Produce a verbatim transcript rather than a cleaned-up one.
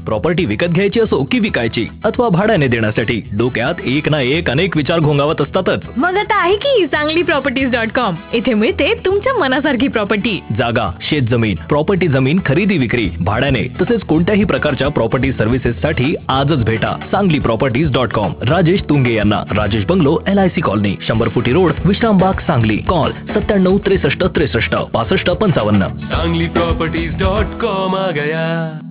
Property विकत घ्यायची असो की विकायची अथवा भाड्याने देण्यासाठी डोक्यात एक ना एक अनेक विचार घोंगावत असतातच. मग आता आहे की सांगली प्रॉपर्टीज डॉट कॉम. इथे मिळते तुमच्या मनासारखी प्रॉपर्टी. जागा, शेत जमीन, प्रॉपर्टी जमीन खरेदी विक्री, भाड्याने तसेच कोणत्याही प्रकारच्या प्रॉपर्टी सर्व्हिसेस साठी आजच भेटा Sangli properties dot com. Rajesh Tunge यांना. Rajesh bungalow, L I C colony, शंभर फुटी रोड, विश्रामबाग, सांगली. कॉल सत्त्याण्णव त्रेसष्ट त्रेसष्ट पासष्ट पंचावन्न. सांगली प्रॉपर्टीज डॉट कॉम आ गया.